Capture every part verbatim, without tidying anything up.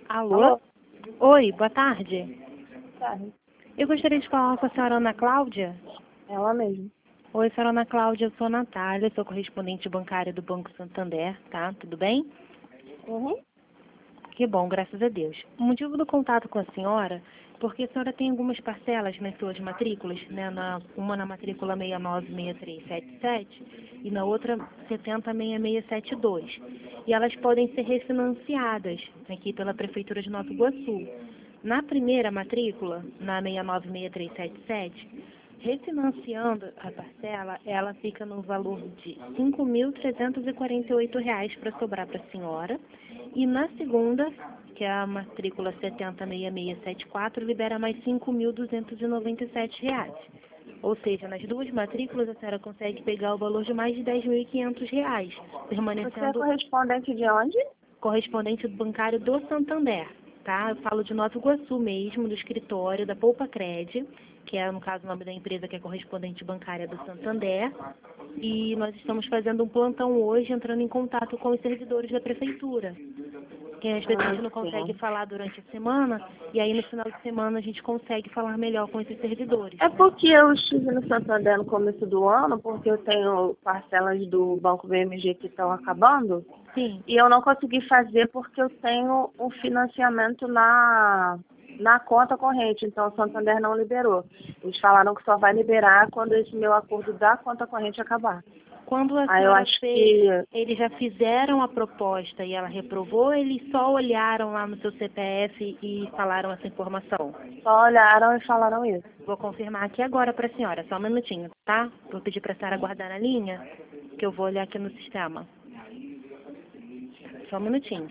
Alô? Alô? Oi, boa tarde. Tá, Eu gostaria de falar com a senhora Ana Cláudia. ela mesmo. Oi, senhora Ana Cláudia, eu sou a Natália, sou correspondente bancária do Banco Santander, tá? Tudo bem? Uhum. Que bom, graças a Deus. O motivo do contato com a senhora, porque a senhora tem algumas parcelas nas suas matrículas, né? Na, uma na matrícula seis nove seis três sete sete e na outra setenta seis seis sete dois. E elas podem ser refinanciadas aqui pela Prefeitura de Nova Iguaçu. Na primeira matrícula, na seis nove seis três sete sete, refinanciando a parcela, ela fica no valor de cinco mil trezentos e quarenta e oito reais para sobrar para a senhora. E na segunda, que é a matrícula setenta seis seis sete quatro, libera mais cinco mil duzentos e noventa e sete reais. Ou seja, nas duas matrículas a senhora consegue pegar o valor de mais de dez mil e quinhentos reais, Você é permanecendo correspondente de onde? correspondente bancário do Santander, tá? Eu falo de Nova Iguaçu mesmo, do escritório da Poupa Cred, que é, no caso, o nome da empresa que é correspondente bancária do Santander. E nós estamos fazendo um plantão hoje, entrando em contato com os servidores da prefeitura. Que às vezes a gente não consegue sim. falar durante a semana, e aí no final de semana a gente consegue falar melhor com esses servidores. É porque eu estive no Santander no começo do ano, porque eu tenho parcelas do Banco B M G que estão acabando, Sim. e eu não consegui fazer porque eu tenho um financiamento na, na conta corrente, então o Santander não liberou. Eles falaram que só vai liberar quando esse meu acordo da conta corrente acabar. Quando a Aí eu senhora acho fez, que eles já fizeram a proposta e ela reprovou, eles só olharam lá no seu C P F e falaram essa informação? só olharam e falaram isso. Vou confirmar aqui agora para a senhora, só um minutinho, tá? Vou pedir para a senhora aguardar na linha, que eu vou olhar aqui no sistema. Só um minutinho.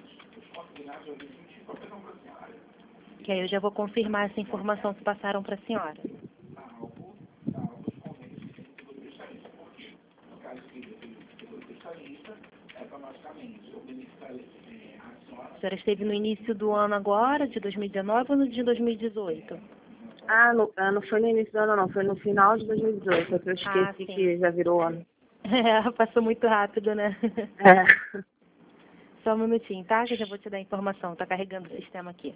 Que aí eu já vou confirmar essa informação que passaram para a senhora. A senhora esteve no início do ano agora, de dois mil e dezenove, ou no de dois mil e dezoito? Ah, no, ah, não foi no início do ano, não. Foi no final de dois mil e dezoito. Só que eu esqueci Ah, sim. que já virou ano. É, passou muito rápido, né? É. Só um minutinho, tá? Que eu já vou te dar a informação. Tá carregando o sistema aqui.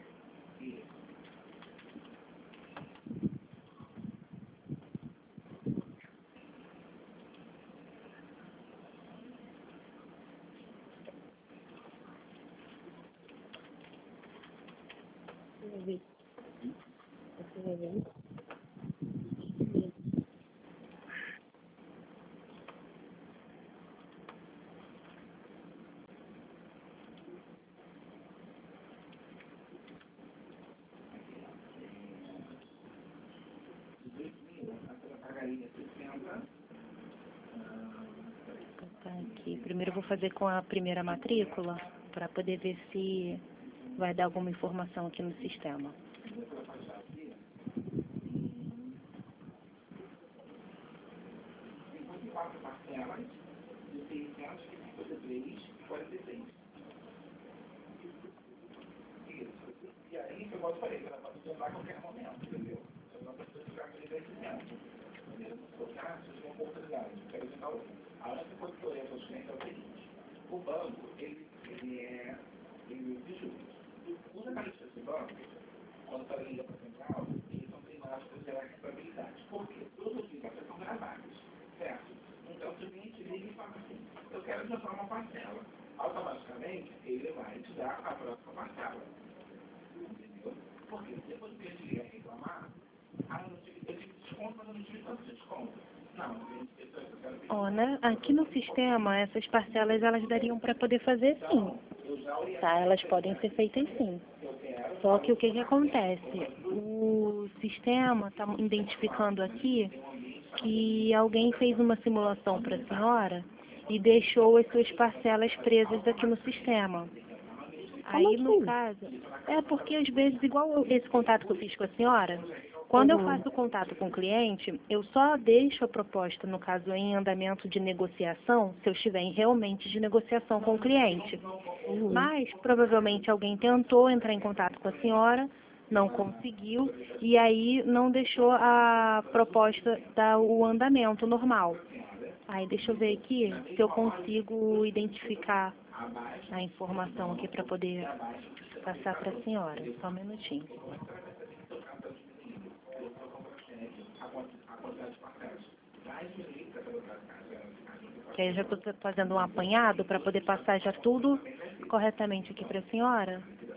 Tá aqui. Primeiro eu vou fazer com a primeira matrícula, para poder ver se vai dar alguma informação aqui no sistema. Ó, né? Aqui no sistema, essas parcelas elas dariam para poder fazer sim. Tá? Elas podem ser feitas sim. Só que o que que acontece? O sistema está identificando aqui que alguém fez uma simulação para a senhora e deixou as suas parcelas presas aqui no sistema. Aí, no assim? caso, é porque às vezes, igual esse contato que eu fiz com a senhora, quando eu Uhum. faço contato com o cliente, eu só deixo a proposta, no caso, em andamento de negociação, se eu estiver em realmente de negociação com o cliente. Uhum. Mas, provavelmente, alguém tentou entrar em contato com a senhora, não conseguiu, e aí não deixou a proposta dar o andamento normal. Aí, deixa eu ver aqui se eu consigo identificar a informação aqui para poder passar para a senhora. Só um minutinho. Que aí eu já estou fazendo um apanhado para poder passar já tudo corretamente aqui para a senhora.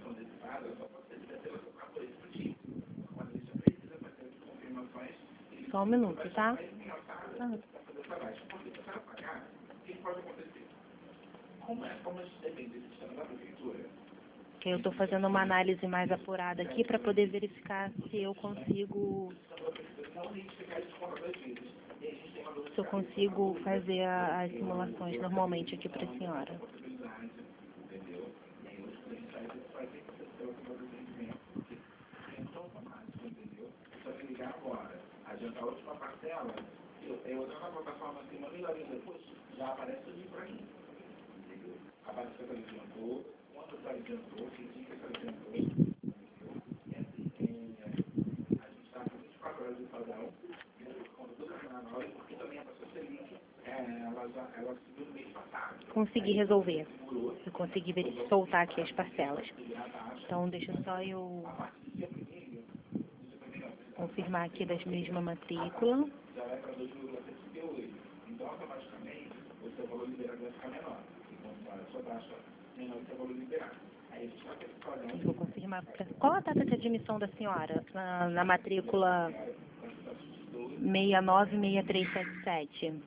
Só um minuto, tá? Ah. Que eu estou fazendo uma análise mais apurada aqui para poder verificar se eu consigo se eu consigo fazer a, as simulações normalmente aqui para a senhora. Adiantar a última parcela, eu, eu entro na plataforma assim, uma meia horinha depois, já aparece ali para mim. Entendeu? Aparece que ela adiantou, quanto ela adiantou, que dia que ela adiantou. E assim, é, a gente está com vinte e quatro horas de padrão, quando tudo terminar na hora, porque também a pessoa Selic, é, ela já ela subiu no mês passado. Consegui resolver. Eu consegui ver, soltar aqui as parcelas. Então, deixa só eu confirmar aqui das mesma matrícula. Já vai para dois vírgula setenta e oito. Então, automaticamente, o seu valor liberado vai ficar menor. Então, a sua taxa menor do seu valor liberado. Aí a gente vai ter que fazer um... Vou confirmar. Qual a data de admissão da senhora na, na matrícula seis nove seis três sete sete?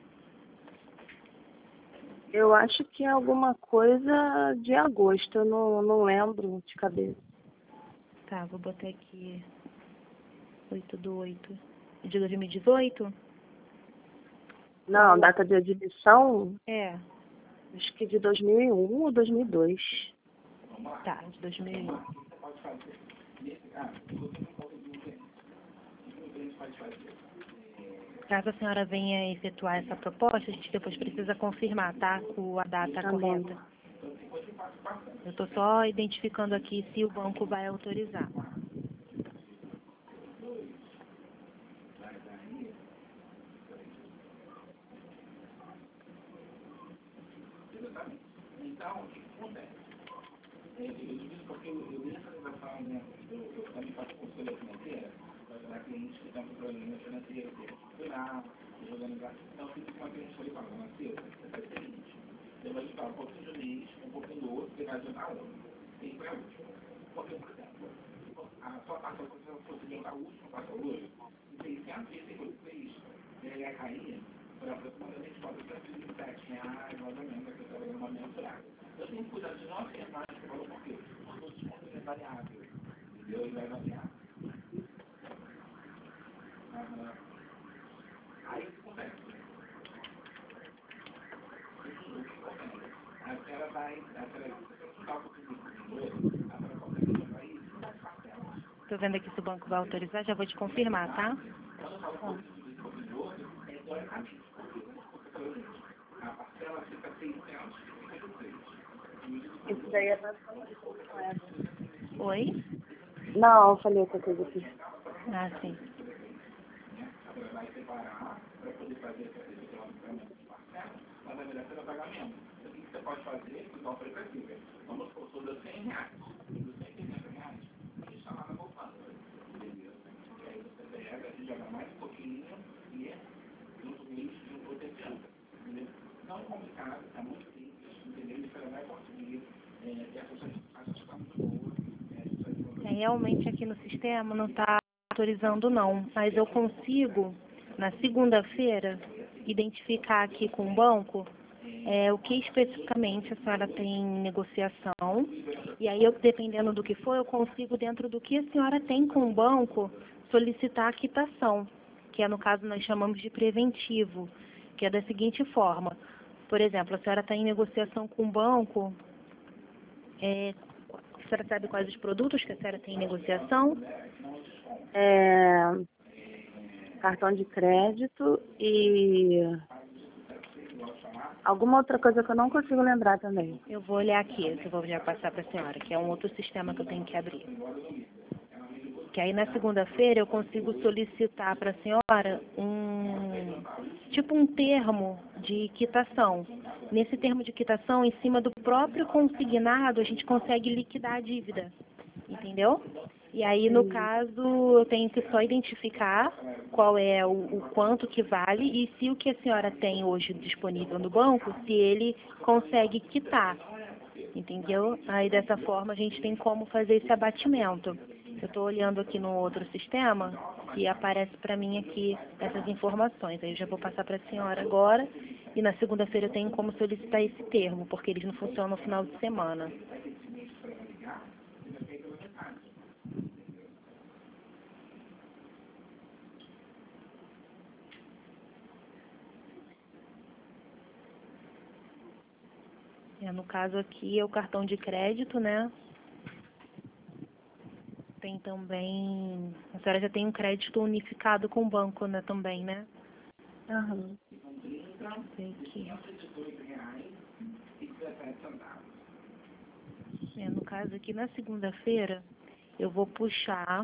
Eu acho que é alguma coisa de agosto, eu não, não lembro de cabeça. Tá, vou botar aqui oito do oito de dois mil e dezoito? Não, data de admissão, É. acho que de dois mil e um ou dois mil e dois. Tá, de dois mil e um. Caso a senhora venha efetuar essa proposta, a gente depois precisa confirmar, tá? Com a data Tá correta. bom. Eu estou só identificando aqui se o banco vai autorizar. Então, o que acontece? Eu digo isso porque eu vi essa ligação, né? Eu também faço consultoria financeira, para ajudar clientes que estão com problemas financeiros, fui lá, organizar. Então, eu fico com uma cliente ali falando, Matheus, você faz o seguinte, eu vou ajudar um pouquinho de um mês, um pouquinho do outro, você vai ajudar um. E para a última. Porque, por exemplo, a sua parte, se você fosse adiantar a última parte hoje, em seiscentos e cinquenta e três, ele ia cair por aproximadamente quatrocentos e vinte e sete reais, mais ou menos, aqui trabalhando uma mensurada. Eu tenho que cuidar de nove reais que valor por quê? Porque o desconto é variável. Entendeu? Ele vai variar. Ah, aí o que acontece? O que acontece? A senhora vai, a senhora, se você não está com o público, a senhora consegue jogar isso, não dá parcelas. Estou vendo aqui se o banco vai autorizar, já vou te confirmar, tá? Quando eu falo com o outro, é teoricamente. A parcela fica seiscentos e cinquenta e três. Isso daí é pra... Oi? Não, eu falei outra coisa aqui. Ah, sim. Ela vai separar para poder fazer esse pagamento de parcela, mas a melhor será pagamento. Então, o que você pode fazer? Então, por exemplo, vamos supor, sobre cem reais. Dos cem e cinquenta reais, a gente está lá na poupança. Entendeu? E aí você pega e joga mais um pouquinho e junto com isso, junto com o tempo. Entendeu? Não é complicado, é muito simples, entendeu? E você vai conseguir, é, e a sociedade está muito boa. É, realmente aqui no sistema não está autorizando não, mas eu consigo, na segunda-feira, identificar aqui com o banco é, o que especificamente a senhora tem em negociação, e aí eu, dependendo do que for, eu consigo, dentro do que a senhora tem com o banco, solicitar a quitação, que é, no caso, nós chamamos de preventivo, que é da seguinte forma: por exemplo, a senhora está em negociação com o banco, é, a senhora sabe quais os produtos que a senhora tem em negociação? É... Cartão de crédito e... alguma outra coisa que eu não consigo lembrar também. Eu vou olhar aqui, que eu vou já passar para a senhora, que é um outro sistema que eu tenho que abrir. Que aí na segunda-feira eu consigo solicitar para a senhora um tipo um termo de quitação, Nesse termo de quitação, em cima do próprio consignado, a gente consegue liquidar a dívida, entendeu? E aí, no caso, eu tenho que só identificar qual é o, o quanto que vale e se o que a senhora tem hoje disponível no banco, se ele consegue quitar, entendeu? Aí, dessa forma, a gente tem como fazer esse abatimento. Eu estou olhando aqui no outro sistema e aparece para mim aqui essas informações. Aí eu já vou passar para a senhora agora e na segunda-feira eu tenho como solicitar esse termo, porque eles não funcionam no final de semana. É, no caso aqui é o cartão de crédito, né? Tem também... A senhora já tem um crédito unificado com o banco, né, também, né? Aham. Deixa eu ver aqui. É, no caso aqui, na segunda-feira, eu vou puxar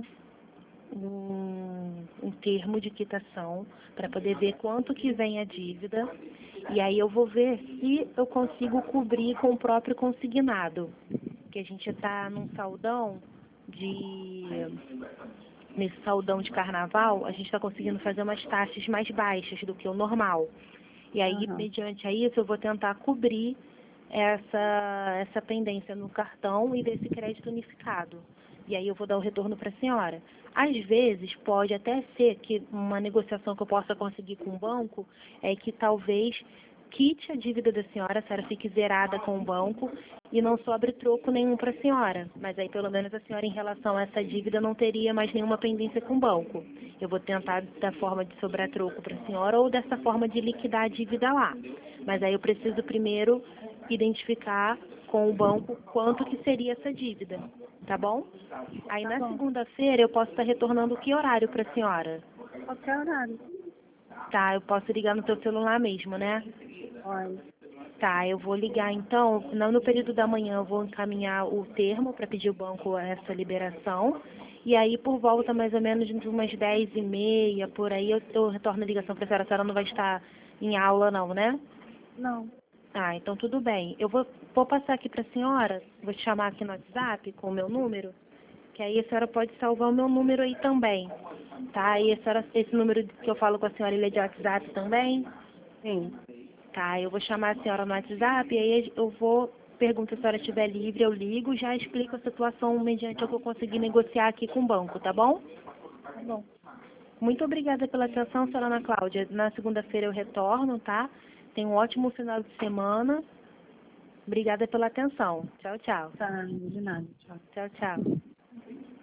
um, um termo de quitação para poder ver quanto que vem a dívida. E aí eu vou ver se eu consigo cobrir com o próprio consignado. Que a gente está num saldão de... Nesse saldão de carnaval, a gente está conseguindo fazer umas taxas mais baixas do que o normal. E aí, Uhum. mediante a isso, eu vou tentar cobrir essa, essa pendência no cartão e desse crédito unificado. E aí eu vou dar o retorno para a senhora. Às vezes, pode até ser que uma negociação que eu possa conseguir com o banco é que talvez quite a dívida da senhora, a senhora fique zerada com o banco e não sobre troco nenhum para a senhora. Mas aí, pelo menos, a senhora, em relação a essa dívida, não teria mais nenhuma pendência com o banco. Eu vou tentar da forma de sobrar troco para a senhora ou dessa forma de liquidar a dívida lá. Mas aí eu preciso primeiro identificar com o banco quanto que seria essa dívida, tá bom? Aí Tá na bom. segunda-feira eu posso estar retornando que horário para a senhora? Qualquer horário. Tá, eu posso ligar no teu celular mesmo, né? Olha. Tá, eu vou ligar então, não no período da manhã eu vou encaminhar o termo para pedir o banco essa liberação. E aí por volta mais ou menos de umas dez e meia, por aí, eu, eu retorno a ligação para a senhora, a senhora não vai estar em aula não, né? Não. Ah, então tudo bem. Eu vou, vou passar aqui para a senhora, vou te chamar aqui no WhatsApp com o meu número, que aí a senhora pode salvar o meu número aí também, tá? E a senhora, esse número que eu falo com a senhora, ele é de WhatsApp também? Sim. Tá, eu vou chamar a senhora no WhatsApp e aí eu vou, pergunto se a senhora estiver livre, eu ligo, já explico a situação mediante o que eu conseguir negociar aqui com o banco, tá bom? Tá bom. Muito obrigada pela atenção, senhora Ana Cláudia. Na segunda-feira eu retorno, tá? Tenha um ótimo final de semana. Obrigada pela atenção. Tchau, tchau. Tá, de nada. Tchau. Tchau, tchau.